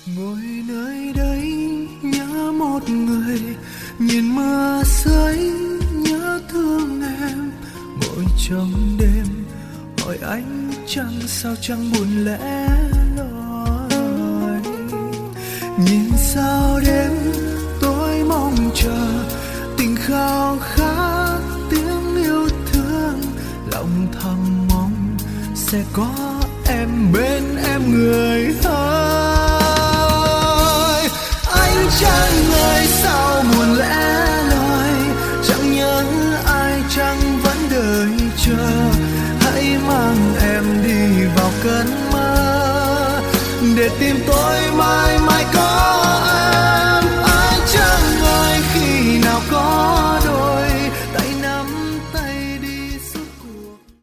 Ngồi nơi đây nhớ một người, nhìn mưa rơi nhớ thương em. Ngồi trong đêm hỏi anh trăng sao chẳng buồn lẻ loi. Nhìn sao đêm tôi mong chờ tình khao khát tiếng yêu thương, lòng thầm mong sẽ có em bên em người ơi. Anh chẳng người sao buồn lẻ loi, chẳng nhớ ai chẳng vẫn đợi chờ. Hãy mang em đi vào cơn mơ để tim tôi mãi mãi